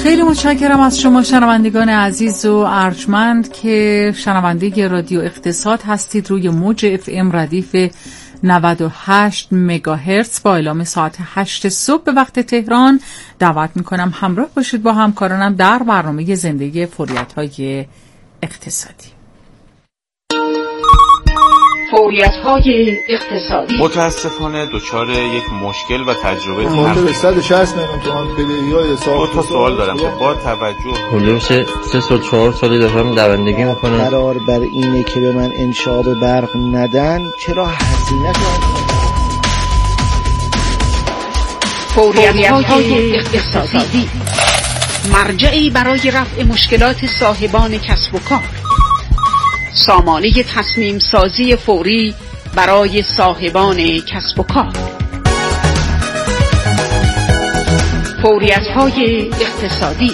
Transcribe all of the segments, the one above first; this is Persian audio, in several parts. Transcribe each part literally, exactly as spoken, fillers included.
خیلی متشکرم از شما شنوندگان عزیز و ارجمند که شنونده رادیو اقتصاد هستید روی موج اف ام ردیف نود و هشت مگاهرتز با اعلام ساعت هشت صبح به وقت تهران. دعوت میکنم همراه باشید با همکارانم در برنامه زندگی فوریت‌های اقتصادی. فوریت‌های اقتصادی متاسفانه دچار یک مشکل و تجربه حدود صد و شصت میلیون تومان بدهی‌های سال. دو تا سوال دارم که با توجه حدود سه سال چهار سالی دارم دوندگی میکنم. قرار بر اینه که به من انشعاب برق ندن، چرا هزینه کنم؟ فوریت‌های اقتصادی مرجعی برای رفع مشکلات صاحبان کسب و کار. سامانه تصمیم سازی فوری برای صاحبان کسب و کار. فوریت‌های اقتصادی.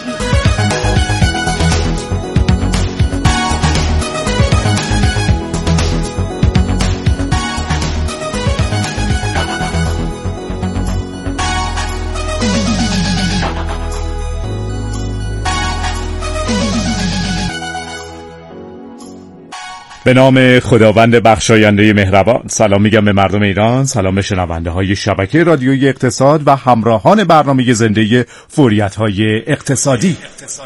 به نام خداوند بخشاینده مهربان. سلام میگم به مردم ایران، سلام به شنونده های شبکه رادیویی اقتصاد و همراهان برنامه زنده فوریت های اقتصادی.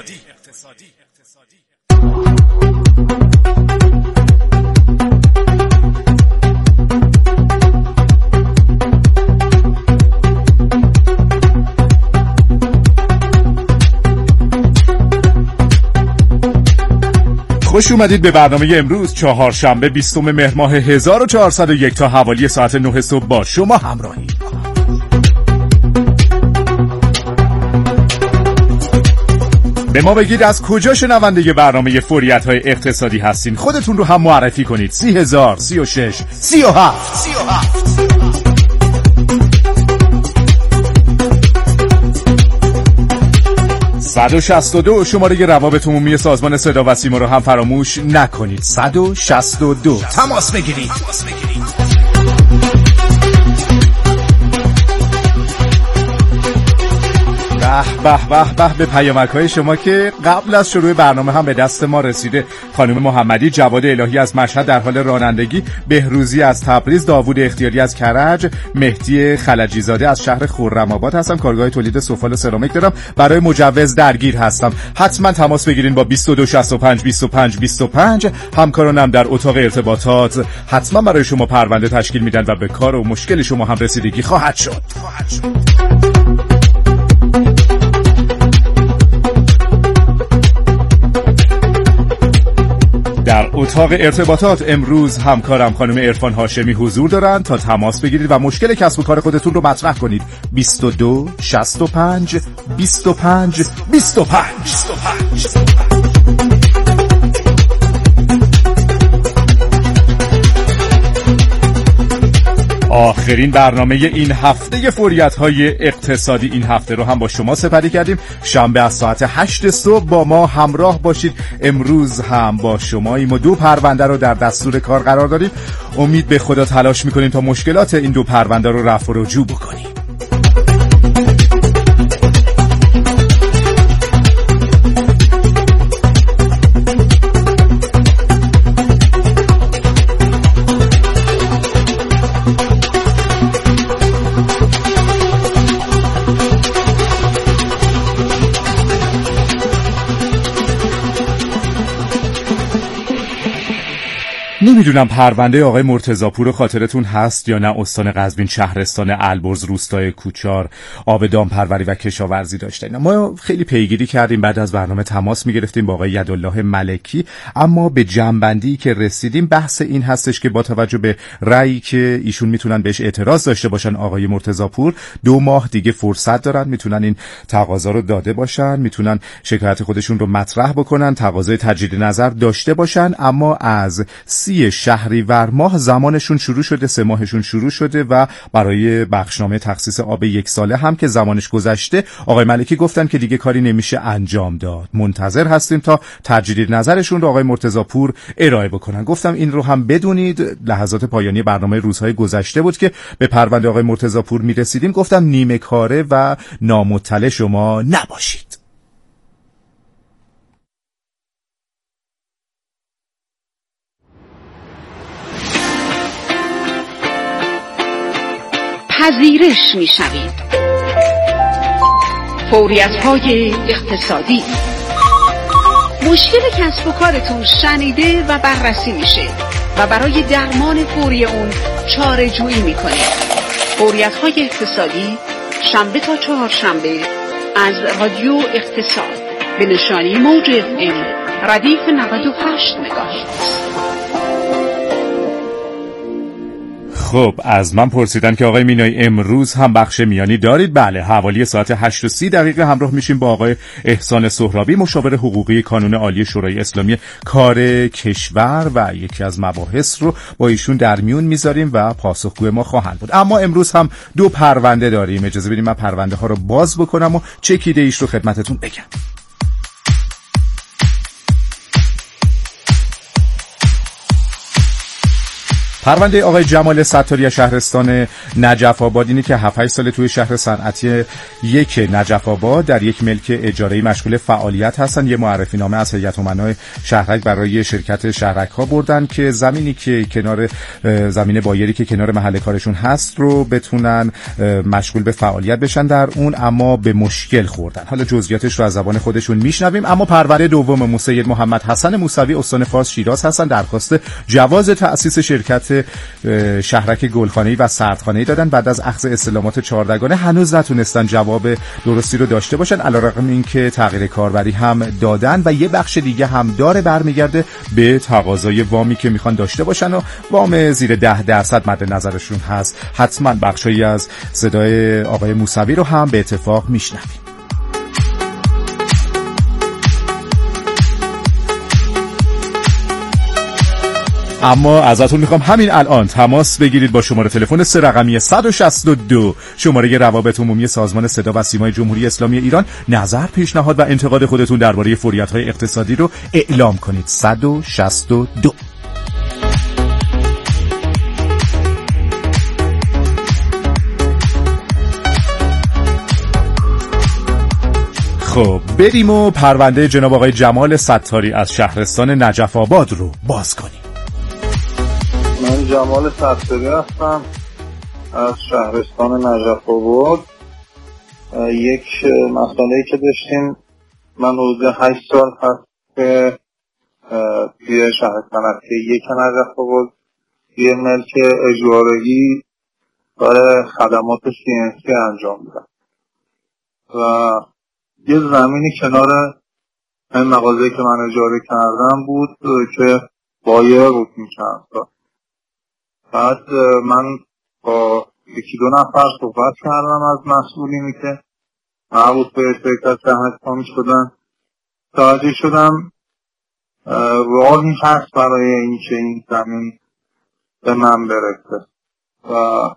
خوش اومدید به برنامه امروز چهارشنبه بیستم مهر ماه هزار و چهارصد و یک تا حوالی ساعت نه صبح با شما همراهی. به ما بگید از کجا شنونده برنامه فوریت های اقتصادی هستین، خودتون رو هم معرفی کنید. سی هزار، سی و شش، سی و هفت، سی و هفت. صد و شصت و دو شماره روابط عمومی سازمان صدا و سیما رو هم فراموش نکنید. صد و شصت و دو تماس بگیرید. به به به به به پیامک‌های شما که قبل از شروع برنامه هم به دست ما رسیده. خانم محمدی، جواد الهی از مشهد در حال رانندگی، بهروزی از تبریز، داوود اختیاری از کرج، مهدی خلجی زاده از شهر خرم‌آباد هستم. کارگاه تولید سفال سرامیک دارم، برای مجوز درگیر هستم. حتما تماس بگیرین با بیست و دو شصت و پنج بیست و پنج بیست و پنج. همکارانم در اتاق ارتباطات حتما برای شما پرونده تشکیل میدن و به کار و مشکل شما هم رسیدگی خواهد شد. خواهد شد. در اتاق ارتباطات امروز همکارم خانم عرفان هاشمی حضور دارند تا تماس بگیرید و مشکل کسب و کار خودتون رو مطرح کنید. بیست و دو شصت و پنج بیست و پنج بیست و پنج. آخرین برنامه این هفته فوریت‌های اقتصادی این هفته رو هم با شما سپری کردیم. شنبه از ساعت هشت صبح با ما همراه باشید. امروز هم با شماییم و دو پرونده رو در دستور کار قرار داریم. امید به خدا تلاش می‌کنیم تا مشکلات این دو پرونده رو رفع و رجوع بکنیم. نمیدونم پرونده آقای مرتضاپور خاطرتون هست یا نه. استان قزوین، شهرستان البرز، روستای کوچار، آب دامپروری و کشاورزی داشتن. ما خیلی پیگیری کردیم، بعد از برنامه تماس میگرفتیم با آقای یدالله ملکی، اما به جنبندی که رسیدیم بحث این هستش که با توجه به رأیی که ایشون میتونن بهش اعتراض داشته باشن، آقای مرتضاپور دو ماه دیگه فرصت دارن، میتونن این تقاضا رو داده باشن، میتونن شکایت خودشون رو مطرح بکنن، تقاضای تجدید نظر داشته باشن، اما از سی شهریور ماه زمانشون شروع شده، سه ماهشون شروع شده و برای بخشنامه تخصیص آب یک ساله هم که زمانش گذشته، آقای ملکی گفتن که دیگه کاری نمیشه انجام داد. منتظر هستیم تا تجدید نظرشون رو آقای مرتضاپور ارائه بکنن. گفتم این رو هم بدونید. لحظات پایانی برنامه روزهای گذشته بود که به پرونده آقای مرتضاپور میرسیدیم. گفتم نیمه کاره و نامطلع شما نباشید. پذیرش می‌شوید. فوریت‌های اقتصادی. مشکل کسب و کارتون شنیده و بررسی میشه و برای درمان فوری اون چاره جویی میکنید. فوریت‌های اقتصادی شنبه تا چهارشنبه از رادیو اقتصاد به نشانی موج اف ام ردیف نود و هشت مگاهرتز. خب از من پرسیدن که آقای مینایی امروز هم بخش میانی دارید؟ بله، حوالی ساعت هشت و سی دقیقه همراه میشیم با آقای احسان سهرابی، مشاور حقوقی کانون عالی شورای اسلامی کار کشور، و یکی از مباحث رو با ایشون در میون میذاریم و پاسخگوی ما خواهند بود. اما امروز هم دو پرونده داریم. اجازه بدید من پرونده ها رو باز بکنم و چکیده ایش رو خدمتتون بگم. پرونده آقای جمال ستاری شهرستان نجف آباد اینه که هفت هشت سال توی شهر صنعتی یک نجف آباد در یک ملک اجاره‌ای مشغول فعالیت هستن. یه معرفی نامه از هیئت امنای شهرک برای شرکت شهرک ها بردن که زمینی که کنار زمین بایری که کنار محل کارشون هست رو بتونن مشغول به فعالیت بشن در اون، اما به مشکل خوردن. حالا جزئیاتش رو از زبان خودشون میشنویم. اما پرونده دوم مسید محمد حسن موسوی استان فارس شیراز هستن، درخواست جواز تأسیس شرکت شهرک گلخانه‌ای و سردخانه‌ای دادن. بعد از اخذ استلامات چهاردگانه هنوز نتونستن جواب درستی رو داشته باشن، علیرغم اینکه تغییر کاربری هم دادن و یه بخش دیگه هم داره برمیگرده به تقاضای وامی که میخوان داشته باشن و وام زیر ده درصد مد نظرشون هست. حتما بخشایی از صدای آقای موسوی رو هم به اتفاق میشنویم. اما ازتون میخوام همین الان تماس بگیرید با شماره تلفن سه رقمی صد و شصت و دو، شماره روابط عمومی سازمان صدا و سیمای جمهوری اسلامی ایران، نظر، پیشنهاد و انتقاد خودتون درباره فوریت‌های اقتصادی رو اعلام کنید. صد و شصت و دو. خب بریم و پرونده جناب آقای جمال ستاری از شهرستان نجف آباد رو باز کنیم. من جمال ستاری هستم از شهرستان نجف آباد. یک مسئله‌ای که داشتیم، من حدود هشت سال هست که توی شهر صنعتی یک نجف آباد یه ملک اجاره‌ای برای خدمات سی ان سی انجام میدم و یه زمینی کنار این مغازه‌ای که من اجاره کردم بود که بایر بود می‌کرد. بعد من با یکی دو نفر صحبت کردم از مسئولینی که مربوط به شرکت شهرک می شدن، توجه شدم راهی هست برای اینکه این زمین به من برسه و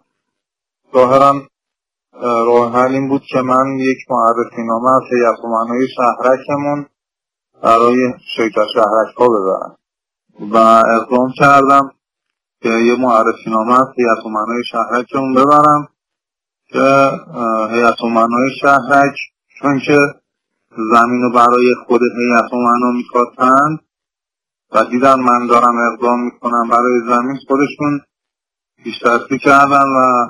ظاهرا راه حل این بود که من یک معرفی نامه از هیئت امنای شهرکمون برای شرکت شهرک ها ببرم و اقدام کردم که یه معرفی نامه از هیئت امنای شهرکمون ببرم که هیئت امنای شهرک چون که زمین رو برای خود هیئت امنا میخواستند و دیدن من دارم اقدام میکنم برای زمین، خودشون پیش‌دستی کردن و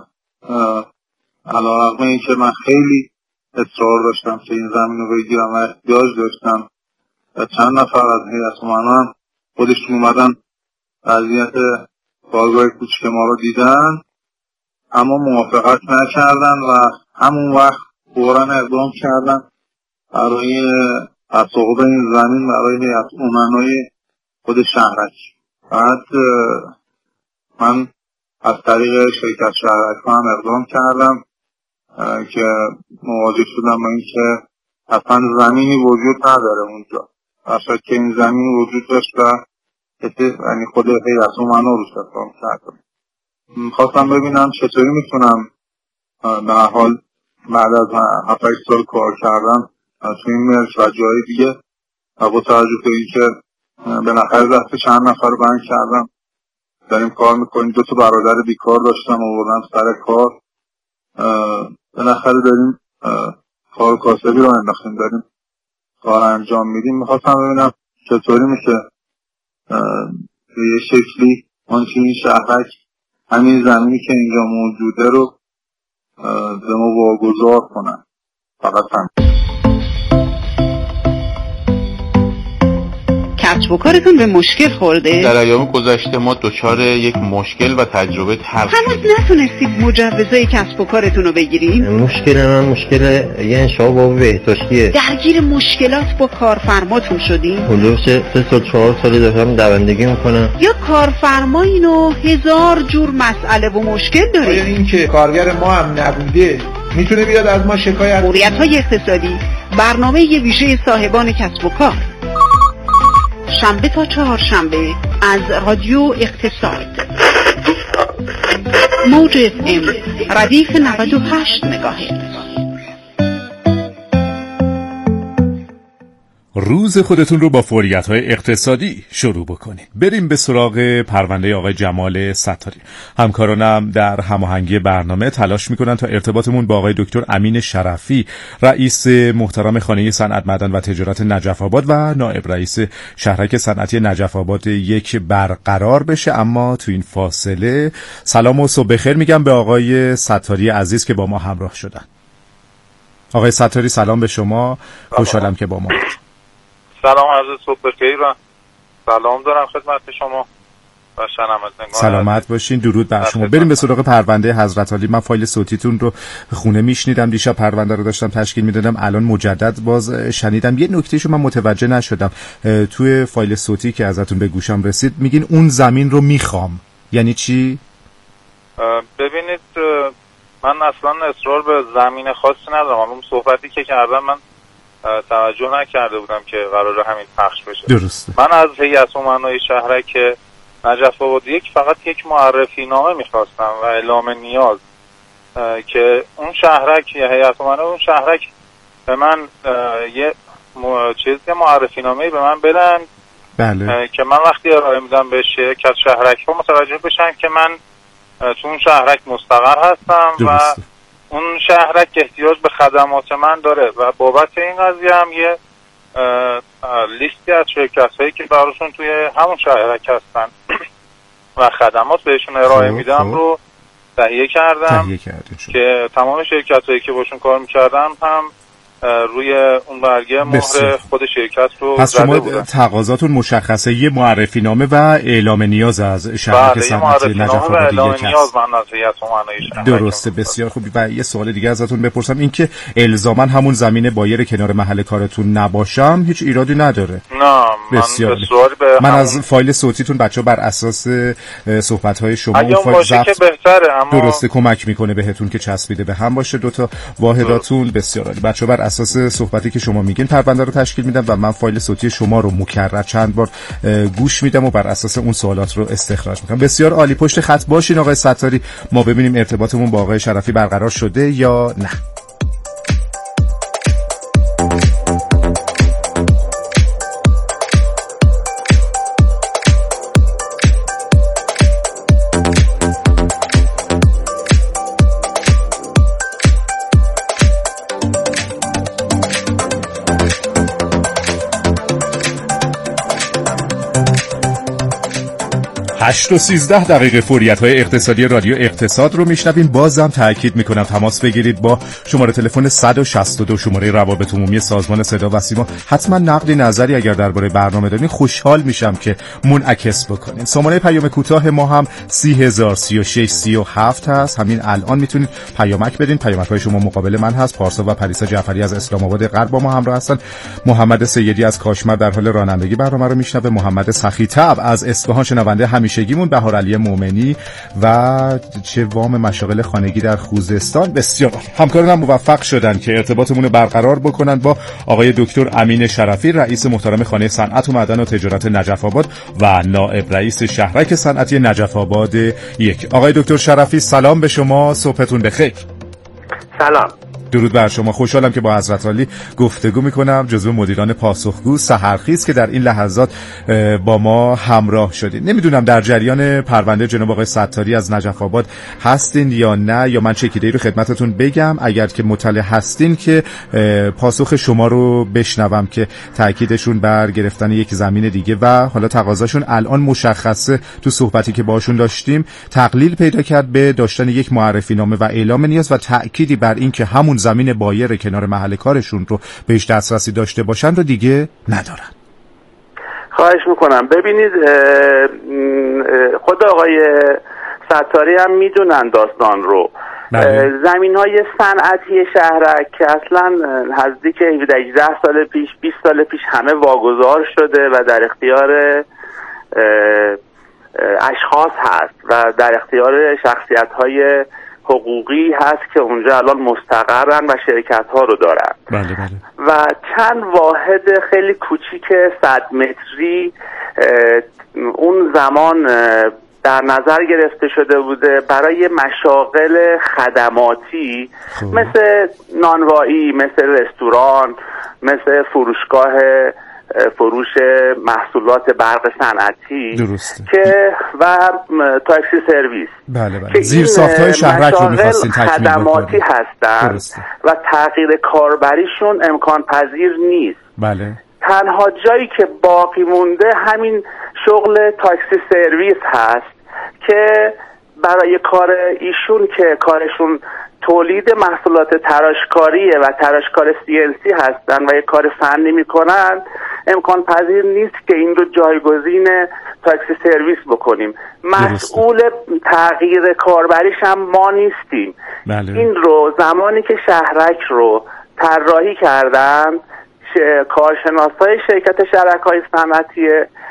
علیرغم اینکه من خیلی اصرار داشتم که این زمین رو بگیرم و احتیاج داشتم و چند نفر از هیئت امنا خودشون اومدن وضعیت کارگاه کوچک ما رو دیدن، اما موافقت نکردن و همون وقت فوراً اقدام کردن برای تصاحب این زمین برای هیئت امنای خود شهرک. بعد من از طریق شرکت شهرک هم اقدام کردم که مواجه شدم با این که اصلا زمینی وجود نداره اونجا، اصلا که این زمین وجود داشت و یعنی خود هیئت امنا روش اقدام کردم. خواستم ببینم چطوری میتونم به هر حال بعد از هفت هشت سال کار کردن توی این ملک و جای دیگه و با توجه به اینکه بالاخره دست چند نفر رو بند کردم داریم کار میکنیم، دو تا برادر بیکار داشتم آوردم سر کار، بالاخره داریم کار کاسبی رو انداختیم، داریم کار انجام میدیم. میخواستم ببینم چطوری میشه به یه شکلی آنچه این شهرک همین زمینی که اینجا موجوده رو به ما واگذار کنن. فقط هم کسب و کارتون به مشکل خورده؟ در ایام گذشته ما دچار یک مشکل و تجربه تلخ هنوز نتونستید مجوزهای کسب و کارتون رو بگیرید؟ مشکل من مشکل یه انشاء باب بهداشتیه. درگیر مشکلات با کارفرماتون شدین؟ حدود سه سال چهار سالی دارم دوندگی میکنم. یا کارفرمایین و هزار جور مسئله و مشکل داره؟ آیا این که کارگر ما هم نبوده میتونه بیاد از ما شکایت؟ موریدهای اقتصادی، برنامه یه ویژه صاحبان کسب و کار، شنبه تا چهارشنبه از رادیو اقتصاد، موج اف ام ردیف نود و هشت مگاهرتز. روز خودتون رو با فعالیت‌های اقتصادی شروع بکنید. بریم به سراغ پرونده آقای جمال ستاری. همکارانم در هماهنگی برنامه تلاش میکنن تا ارتباطمون با آقای دکتر امین شرفی، رئیس محترم خانه صنعت معدن و تجارت نجف آباد و نایب رئیس شهرک صنعتی نجف آباد یک برقرار بشه. اما تو این فاصله سلام و صبح بخیر میگم به آقای ستاری عزیز که با ما همراه شدن. آقای ستاری سلام به شما، خوشحالم که با ما هستید. سلام، عرض صبح بخیر و سلام دارم خدمت شما و شنوندگان. سلامت باشین، درود بر شما. بریم به سراغ پرونده حضرت علی. من فایل صوتیتون رو خونه میشنیدم، دیشب پرونده رو داشتم تشکیل میدادم، الان مجدد باز شنیدم. یه نکتهشو من متوجه نشدم توی فایل صوتی که ازتون به گوشم رسید. میگین اون زمین رو میخوام، یعنی چی؟ ببینید من اصلا اصرار به زمین خاصی ندارم. اون صحبتی که کردم من توجه نکرده بودم که قراره همین پخش بشه. درسته. من از هیئت امنای شهرک نجف آباد یک فقط یک معرفی نامه میخواستم و اعلام نیاز که اون شهرک یا هیئت امنای اون شهرک به من یه چیزی معرفی نامه به من بدن. بله. که من وقتی ارائه میدم به شرکت شهرک ها متوجه بشن که من تو اون شهرک مستقر هستم. درسته. و اون شهرک احتیاج به خدمات من داره و بابت این قضیه هم یه لیستی از شرکت هایی که براشون توی همون شهرک هستن و خدمات بهشون ارائه میدم رو تهیه کردم که تمام شرکت هایی که باشون کار میکردم هم روی اون برگه مهر خود شرکت رو پس شما تقاضاتون مشخصه، یه معرفی نامه و اعلام نیاز از شهرک صنعتی نجف آباد یک نیاز من از هیئت امنای شهرک. درسته، بسیار خوبی. و یه سوال دیگه ازتون بپرسم، این که الزاما همون زمین بایر کنار محل کارتون نباشم هیچ ایرادی نداره؟ نه، بسیار من, من از فایل صوتیتون بچه‌ها بر اساس صحبت‌های شما اون فایل ضبط بهتره، اما درسته کمک میکنه بهتون که چسبیده به هم باشه دو تا واحداتون. بسیار عالی. بچه‌ها بر اساس صحبتی که شما میگین پرونده رو تشکیل میدم و من فایل صوتی شما رو مکرر چند بار گوش میدم و بر اساس اون سوالات رو استخراج میکنم. بسیار عالی. پشت خط باشین آقای ستاری، ما ببینیم ارتباطمون با آقای شرفی برقرار شده یا نه. هشت و سیزده دقیقه فوریت‌های اقتصادی رادیو اقتصاد رو میشنویم. بازم تاکید میکنم تماس بگیرید با شماره تلفن صد و شصت و دو شماره روابط عمومی سازمان صدا و سیما. حتما نقدی نظری اگر درباره برنامه دارین خوشحال میشم که منعکس بکنین. شماره پیام کوتاه ما هم سی هزار سی و شش سی و هفت هست. همین الان میتونید پیامک بدین. پیامک‌های شما مقابل من هست. پارسا و پریسا جعفری از اسلام آباد غرب با ما همراه هستن. محمد سیدی از کاشمر در حال رانندگی برنامه رو میشنوه. محمد سخی‌طبع از اصفهان شنونده همیشگیمون. بهار علی مومنی و چه وام مشاغل خانگی در خوزستان. بسیار همکارانم موفق شدن که ارتباطمون رو برقرار بکنن با آقای دکتر امین شرفی، رئیس محترم خانه صنعت و معدن و تجارت نجف آباد و نایب رئیس شهرک صنعتی نجف آباد یک. آقای دکتر شرفی سلام به شما، صبحتون بخیر. سلام. درود بر شما. خوشحالم که با حضرت عالی گفتگو میکنم. جزو مدیران پاسخگو سحرخیز که در این لحظات با ما همراه شدید. نمیدونم در جریان پرونده جناب آقای ستاری از نجف آباد هستین یا نه، یا من چکیده‌ای رو خدمتتون بگم. اگر که مطلع هستین که پاسخ شما رو بشنوم که تاکیدشون بر گرفتن یک زمین دیگه و حالا تقاضاشون الان مشخصه تو صحبتی که باشون داشتیم تقلیل پیدا کرد به داشتن یک معرفی نامه و اعلام نیاز و تأکیدی بر این که همون زمین بایر کنار محل کارشون رو بهش دسترسی داشته باشن رو دیگه ندارن. خواهش میکنم. ببینید خود آقای ستاری هم میدونن داستان رو. زمین های صنعتی شهرک که اصلا نزدیک هجده سال پیش بیست سال پیش همه واگذار شده و در اختیار اشخاص هست و در اختیار شخصیت های حقوقی هست که اونجا الان مستقرن و شرکت ها رو دارن. بله بله. و چند واحد خیلی کوچیک صد متری اون زمان در نظر گرفته شده بوده برای مشاغل خدماتی خوب. مثل نانوایی، مثل رستوران، مثل فروشگاه فروش محصولات برق صنعتی درسته. که و تاکسی سرویس. بله بله. زیر ساخت‌های شهرک رو می‌خواستین تکمیل بکنید. خدماتی هستن و تغییر کاربریشون امکان پذیر نیست. بله. تنها جایی که باقی مونده همین شغل تاکسی سرویس هست که برای کار ایشون که کارشون تولید محصولات تراشکاریه و تراشکار سی ان سی هستن و یک کار فنی میکنن، امکان پذیر نیست که این رو جایگزین تاکسی سرویس بکنیم. مسئول تغییر کاربریش هم ما نیستیم. بله. این رو زمانی که شهرک رو طراحی کردن کارشناسای شرکت شرکای صنعتی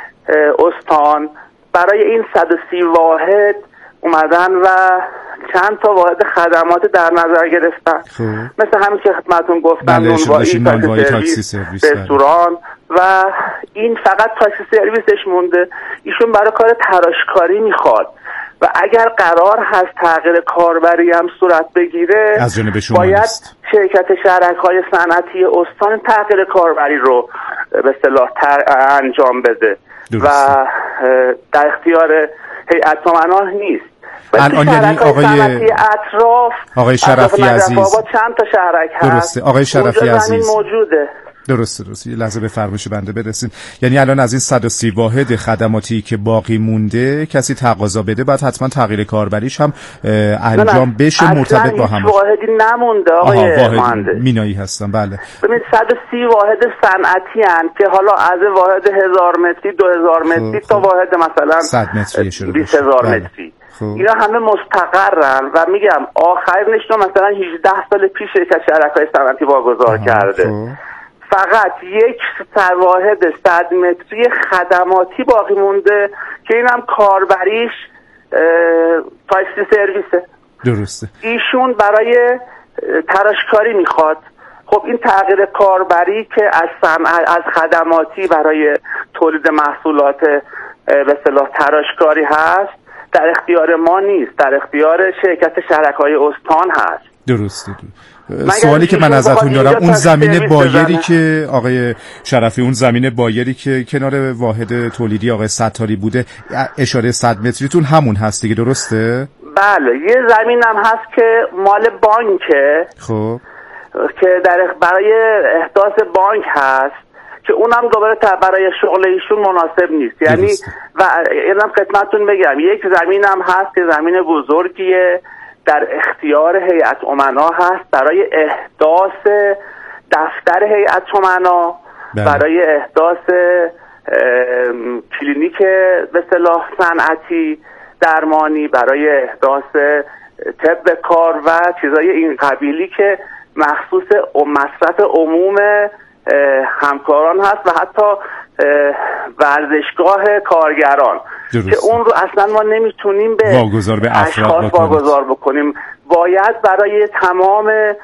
استان برای این صد و سی واحد اومدن و چند تا واحد خدمات در نظر گرفتن. خوب. مثل همین که خدمتتون گفتم نانوایی، تاکسی سرویس، رستوران و این فقط تاکسی سرویسش مونده. ایشون برای کار تراشکاری میخواد و اگر قرار هست تغییر کاربری هم صورت بگیره از جانب شما باید است. شرکت شرکای صنعتی استان تغییر کاربری رو به اصطلاح انجام بده درست. و در اختیار هیئت امنا نیست. الان یعنی آقای اطراف آقای شرفی عزیز چند تا شهرک هست. درسته آقای شرفی عزیز موجوده. درسته درسته. یه لحظه به فرمایش بنده برسین. یعنی الان از این صد و سی واحد خدماتی که باقی مونده کسی تقاضا بده بعد حتما تغییر کاربریش هم انجام بشه مرتبط با هم. واحدی نمونده آقای مهندس. مینایی هستم. بله. ببینید صد و سی واحد صنعتی ان که حالا از واحد هزار متری دو هزار متری تا واحد مثلا صد متری شروع بیست هزار متری. اینا همه مستقرن و میگم آخرینش رو مثلا هجده سال پیش شرکت شرکای صنعتی واگذار کرده. خوب. فقط یک واحد صد متری خدماتی باقی مونده که اینم کاربریش تاکسی سرویسه. درسته. ایشون برای تراشکاری میخواد. خب این تغییر کاربری که از صنعت از خدماتی برای تولید محصولات به اصطلاح تراشکاری هست در اختیار ما نیست، در اختیار شرکت شرکای استان هست. درسته. سوالی که من ازتون دارم اون زمین بایری که آقای شرفی اون زمین بایری که کنار واحد تولیدی آقای ستاری بوده اشاره صد متریتون همون هست دیگه درسته؟ بله یه زمین هم هست که مال بانکه خب که در برای احداث بانک هست که اونم دوباره برای شغل ایشون مناسب نیست. یعنی درسته. و اینم خدمتتون بگم یک زمین هم هست که زمین بزرگیه در اختیار هیئت امنا هست برای احداث دفتر هیئت امنا، برای احداث کلینیک به اصطلاح صنعتی درمانی، برای احداث طب کار و چیزای این قبیلی که مخصوص مصرف عموم همکاران هست و حتی ورزشگاه کارگران درست. که اون رو اصلا ما نمیتونیم به واگذار به اشخاص واگذار بکنیم. باید برای تمام صد و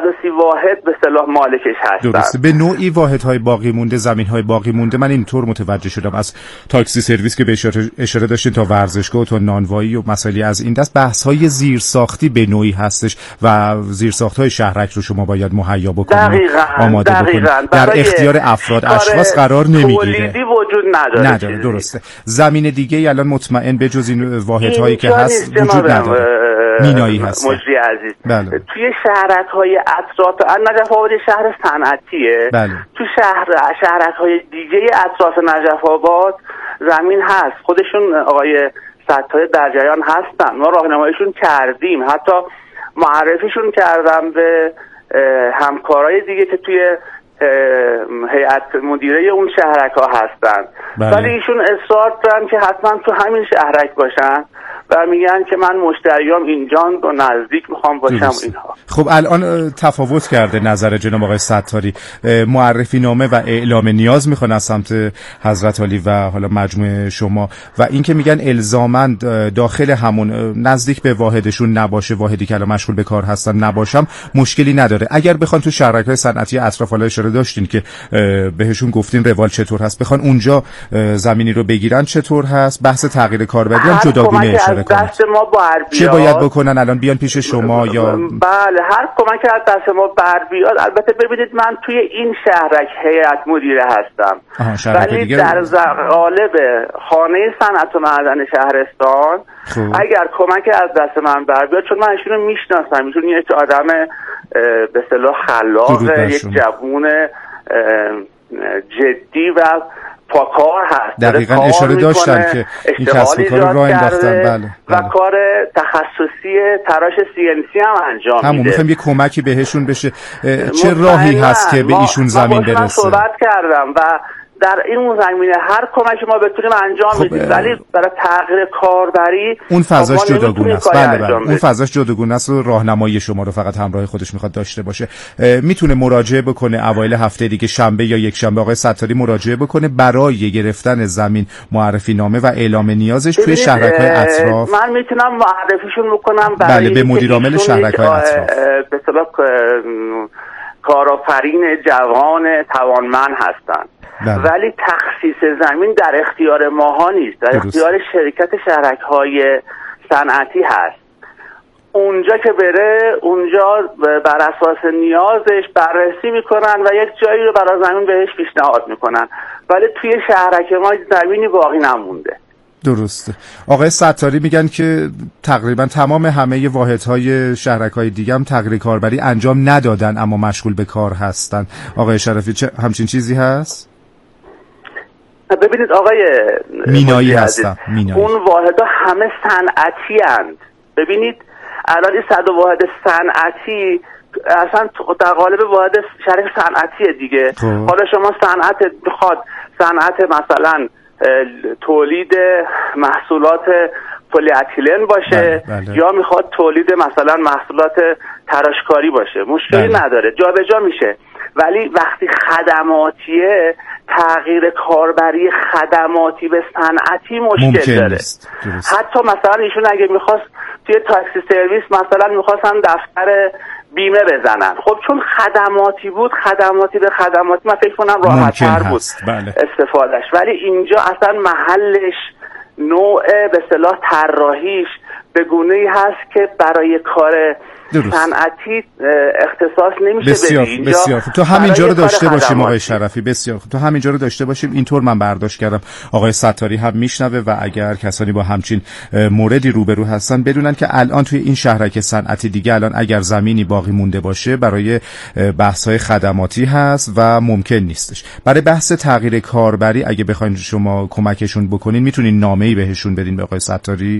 و سی واحد به اصطلاح مالکش هستن. درسته. به نوعی واحدهای باقی مونده، زمین‌های باقی مونده، من اینطور متوجه شدم از تاکسی سرویس که به اشاره, اشاره داشتین تا ورزشگاه و تا نانوایی و مسائلی از این دست، بحث‌های زیرساختی به نوعی هستش و زیرساخت‌های شهرک رو شما باید مهیا بکنید، دقیقاً آماده دقیقاً. بکنید. در اختیار افراد اشخاص قرار نمیگیره. تولیدی وجود نداره. نداره درسته. زمین دیگه ای الان مطمئن به جز این واحدهایی که هست وجود نداره. مینایی هست. مجری عزیز. بله. توی شهرک‌های اطراف نجف آباد شهر صنعتیه. بله. تو شهر شهرک‌های دیگه اطراف نجف آباد زمین هست. خودشون آقای ستای در جریان هستن. ما راهنماییشون کردیم. حتی معرفیشون کردم به همکارای دیگه که توی هیئت مدیره اون شهرک‌ها هستن. بله. ولی ایشون اصرار دارن که حتما تو همین شهرک باشن و میگن که من مشتریام اینجان و نزدیک میخوام باشم اینها. خب الان تفاوت کرده نظر جناب آقای ستاری. معرفی نامه و اعلام نیاز میخوان از سمت حضرت علی و حالا مجموعه شما و اینکه میگن الزاماً داخل همون نزدیک به واحدشون نباشه، واحدی که الان مشغول به کار هستن نباشم مشکلی نداره. اگر بخوان تو شهرک‌های صنعتی اطراف حالا اشاره داشتین که بهشون گفتین روال چطور هست، بخوان اونجا زمینی رو بگیرن چطور هست؟ بحث تغییر کاربری هم جداگونه اشاره دست ما بر بیاد. چه باید بکنن الان بیان پیش شما یا بله هر کمک از دست ما بر بیاد. البته ببینید من توی این شهرک هیئت مدیره هستم ولی دیگه در قالب خانه صنعت و معدن شهرستان خوب. اگر کمک از دست من بر بیاد، چون من ایشونو میشناسم، ایشون یک آدم به اصطلاح خلاق، یک جوون جدی و پاکار هست. دقیقاً اشاره داشتن که این کسب و کار رو راه انداختن. بله. و بله. کار تخصصی تراش سی ان سی هم انجام میده. همون میخوایم یه کمکی بهشون بشه. چه راهی هست که به ایشون زمین برسه؟ من صحبت کردم و در این زمینه هر کمکی ما بتونیم انجام خب میدیم، ولی برای تغییر کاربری اون فضاش جداگونه است. بله بله اون فضاش جداگونه است و راهنمایی شما رو فقط همراه خودش میخواد داشته باشه. میتونه مراجعه بکنه اوایل هفته دیگه شنبه یا یک شنبه آقای ستاری مراجعه بکنه برای گرفتن زمین، معرفی نامه و اعلام نیازش توی شهرک‌های اطراف. من میتونم معرفیشون بکنم برای بله به مدیر عامل شهرک‌های اطراف. به اصطلاح کارآفرین جوان توانمند هستن. بله. ولی تخصیص زمین در اختیار ماها نیست، در درست. اختیار شرکت شهرک‌های صنعتی هست. اونجا که بره اونجا بر اساس نیازش بررسی میکنن و یک جایی رو برای زمین بهش پیشنهاد میکنن، ولی توی شهرک ما زمینی باقی نمونده. درسته. آقای ستاری میگن که تقریبا تمام همه واحدهای شهرک‌های دیگه هم تغییر کاربری انجام ندادن اما مشغول به کار هستن. آقای شرفی چه همچین چیزی هست؟ ببینید آقای مینایی هستن. مینایی. اون واحدها همه صنعتی اند. ببینید الان این صد واحد صنعتی اصلا در قالب واحد شهرک صنعتیه دیگه. خوب. حالا شما صنعت بخواد صنعت مثلا تولید محصولات پلی اتیلن باشه بله، بله. یا میخواد تولید مثلا محصولات تراشکاری باشه، مشکلی بله. نداره، جا به جا میشه. ولی وقتی خدماتیه، تغییر کاربری خدماتی به صنعتی مشکل داره. حتی مثلا ایشون اگه میخواست توی تاکسی سرویس مثلا میخواستن دفتر بیمه بزنن، خب چون خدماتی بود، خدماتی به خدماتی من فکر کنم راحت تر بود بله. استفادهش. ولی اینجا اصلا محلش، نوع به اصطلاح طراحیش به گونه‌ای هست که برای کار صنعتی اختصاص نمیشه. بسیار بدی. بسیار تو همینجا رو داشته باشیم آقای شرفی. بسیار تو همینجا رو داشته باشیم. اینطور من برداشت کردم آقای ستاری هم میشنوه و اگر کسانی با همچین موردی روبرو هستن بدونن که الان توی این شهرک صنعتی دیگه الان اگر زمینی باقی مونده باشه برای بحث‌های خدماتی هست و ممکن نیستش. برای بحث تغییر کاربری اگه بخواید شما کمکشون بکنین میتونین نامه‌ای بهشون بدین به آقای ستاری؟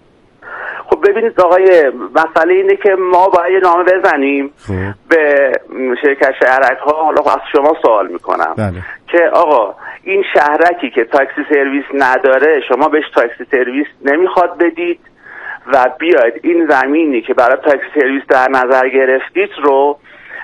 خب ببینید آقای، مسئله اینه که ما باید یه نامه بزنیم خوب. به شرکت شهرک ها. حالا از شما سوال میکنم بله. که آقا این شهرکی که تاکسی سرویس نداره شما بهش تاکسی سرویس نمیخواد بدید و بیاید این زمینی که برای تاکسی سرویس در نظر گرفتید رو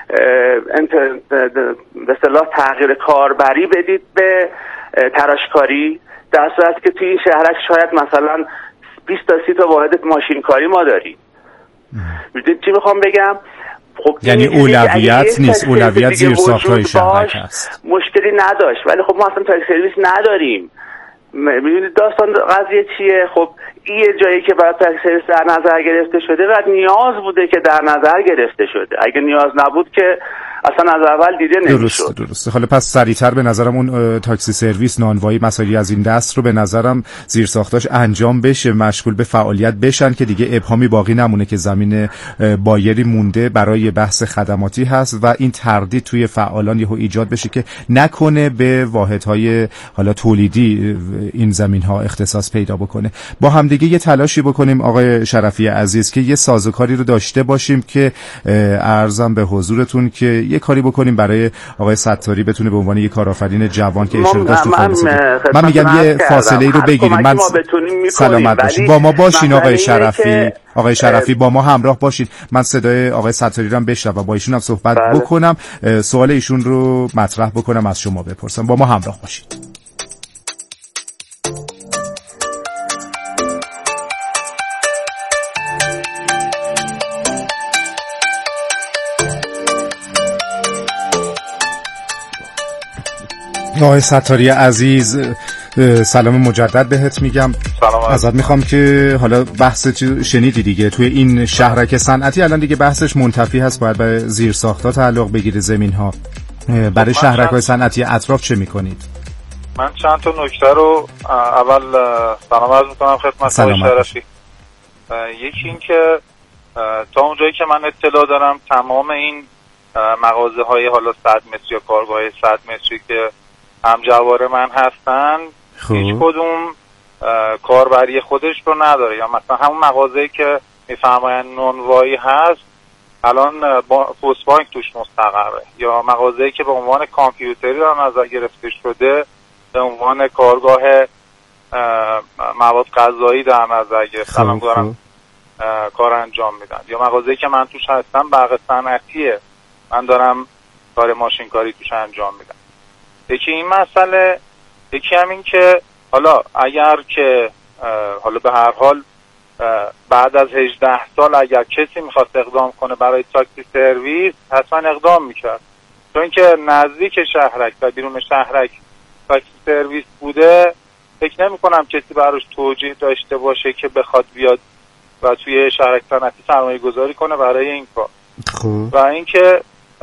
به اصطلاح تغییر کاربری بدید به تراشکاری، در صورتی که توی این شهرک شاید مثلا بیست تا سی تا واحد ماشین کاری ما داریم. میدونید چی میخوام بگم؟ خب یعنی اولویت نیست، اولویت زیر ساخت‌های شهرک هست. مشکلی نداشت، ولی خب ما اصلا تاکسی سرویس نداریم. می‌بینید داستان قضیه چیه؟ خب این یه جایی که برای تاکسی سرویس در نظر گرفته شده و نیاز بوده که در نظر گرفته شده. اگه نیاز نبود که اصلا از اول دیده نمیشد. درسته درسته. حالا پس سریعتر به نظرم اون تاکسی سرویس، نانوایی، مسائلی از این دست رو به نظرم زیر ساختاش انجام بشه، مشغول به فعالیت بشن که دیگه ابهامی باقی نمونه که زمین بایری مونده برای بحث خدماتی هست و این تردید توی فعالان یهو ایجاد بشه که نکنه به واحدهای حالا تولیدی این زمین‌ها اختصاص پیدا بکنه. با هم دیگه یه تلاشی بکنیم آقای شرفی عزیز که یه سازوکاری رو داشته باشیم که عرضم به حضورتون که یه کاری بکنیم برای آقای ستاری بتونه به عنوان یه کارآفرین جوان که اشاره داشت. من, من میگم یه فاصله ای رو بگیریم. من سلامت باشید. با ما باشین آقای شرفی. آقای شرفی با ما همراه باشید. من صدای آقای ستاری رو هم بشنوم و با ایشون هم صحبت بله. بکنم، سوال ایشون رو مطرح بکنم، از شما بپرسم. با ما همراه باشید. آقای ستاری عزیز، سلام مجدد بهت میگم. سلام. ازت میخوام که حالا بحث شنیدی دیگه توی این شهرک صنعتی الان دیگه بحثش منتفی هست، باید به زیر ساخت‌ها تعلق بگیره زمین ها. برای شهرک‌های صنعتی اطراف چه میکنید؟ من چند تا نکته رو اول سلام عرض میکنم خدمت آقای شرفی. یکی این که تا اونجایی که من اطلاع دارم تمام این مغازه های حالا صد متری یا کارگاه های صد متری که همجوار من هستن خوب. هیچ کدوم کاربری خودش رو نداره. یا مثلا همون مغازه‌ای که میفرمایند نانوایی هست الان پست بانک توش مستقره، یا مغازه‌ای که به عنوان کامپیوتری در نظر گرفته شده به عنوان کارگاه مواد غذایی در نظر گرفته الان دارن کار انجام میدن، یا مغازه‌ای که من توش هستم برق صنعتیه، من دارم کار ماشین کاری توش انجام میدم. یکی این مسئله، یکی همین که حالا اگر که حالا به هر حال بعد از هجده سال اگر کسی میخواست اقدام کنه برای تاکسی سرویس حتما اقدام میکرد، چون که نزدیک شهرک و بیرون شهرک تاکسی سرویس بوده. فکر نمی کنم کسی براش توجیه داشته باشه که بخواد بیاد و توی شهرک صنعتی سرمایه گذاری کنه برای این کار. خوب. و اینکه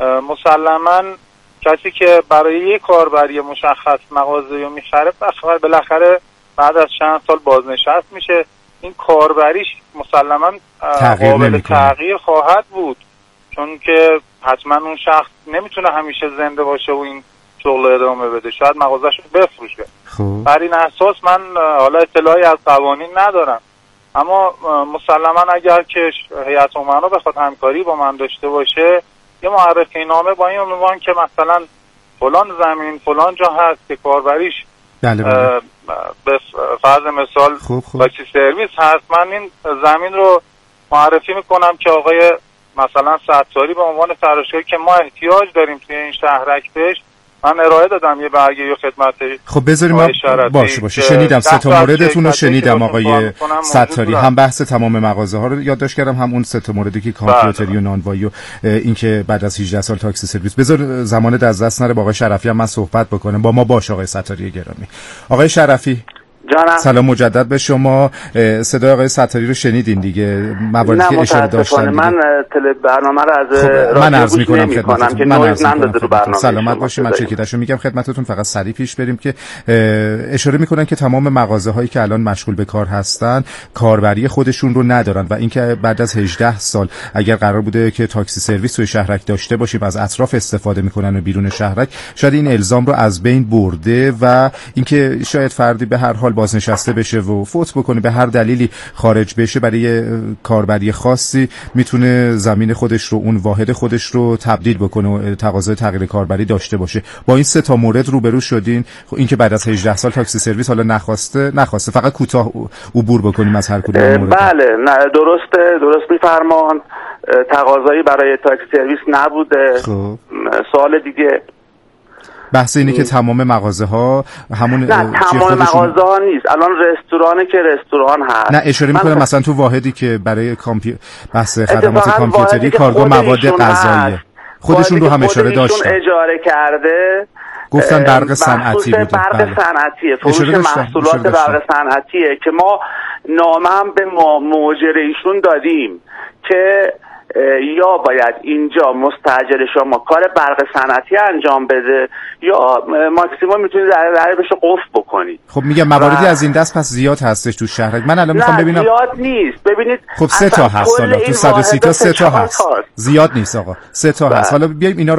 مسلماً کسی که برای یک کاربری مشخص مغازه رو میخره بالاخره بعد از چند سال بازنشست میشه، این کاربریش مسلماً قابل تغییر خواهد بود، چون که حتما اون شخص نمیتونه همیشه زنده باشه و این شغل ادامه بده، شاید مغازه‌ش رو بفروشه. خوب. بر این اساس من حالا اطلاعی از قوانین ندارم، اما مسلماً اگر که هیئت امنا بخواد همکاری با من داشته باشه، یه معرفی نامه با این عنوان که مثلا فلان زمین فلان جا هست که کاربریش بله بله. به فرض مثال تاکسی سرویس هست، من این زمین رو معرفی میکنم که آقای مثلا ستاری به عنوان فراشگاهی که ما احتیاج داریم توی این شهرک بهش، من ارائه دادم یه برگه یا خدمت. خب بذاریم ما باشه باشه شنیدم سه تا موردتون رو شنیدم آقای ستاری، هم بحث تمام مغازه ها رو یادداشت کردم، هم اون سه تا موردی که کامپیوتری و نانوایی و این که بعد از هجده سال تاکسی سرویس. بذار زمانت از دست نره، با آقای شرفی هم من صحبت بکنم. با ما باش آقای ستاری گرامی. آقای شرفی جانم. سلام مجدد به شما. صدای آقای ستاری رو شنیدین دیگه، مواردی که اشاره داشتن. من تل برنامه رو از خب من عرض می‌کنم خدمتتون. من عرض می‌کنم سلامت باشید. من چکیداشو میگم خدمتتون، فقط سریع پیش بریم که اشاره می‌کنن که تمام مغازه‌هایی که الان مشغول به کار هستن کاربری خودشون رو ندارن و اینکه بعد از هجده سال اگر قرار بوده که تاکسی سرویس توی شهرک داشته باشیم از اطراف استفاده می‌کنن و بیرون شهرک، شاید این الزام رو از بین برده و اینکه شاید فردی به هر حال بازنشسته بشه و فوت بکنه، به هر دلیلی خارج بشه، برای کاربری خاصی میتونه زمین خودش رو، اون واحد خودش رو تبدیل بکنه و تقاضای تغییر کاربری داشته باشه. با این سه تا مورد روبرو شدین. خب این که بعد از هجده سال تاکسی سرویس حالا نخواسته نخواسته فقط کوتاه عبور بکنیم از هر کدوم مورد. بله نه درسته، درست میفرمان. تقاضایی برای تاکسی سرویس نبوده. خب. سوال دیگه بحث اینه که تمام مغازه ها همون نه تمام مغازه ها نیست. الان رستورانی که رستوران هست. نه اشاره میکنه مثلا تو واحدی که برای کامپی... بحث خدمات کامپیوتری کارگاه مواد غذایی خودشون رو هم اشاره داشتن اجاره کرده گفتن برق صنعتی بوده. برق بله. صنعتیه، فروش محصولات برق صنعتیه که ما نامه هم به مؤجر ایشون دادیم که یا باید اینجا مستاجر شما کار برق صنعتی انجام بده یا ماکسیموم میتونید در بشه قفل بکنید. خب میگم مواردی از این دست پس زیاد هستش تو شهر. من الان میخوام ببینم. زیاد نیست. ببینید خب سه تا هست حالا تو صد و سی تا سه تا هست. زیاد نیست آقا. سه تا هست. حالا بیایم اینا رو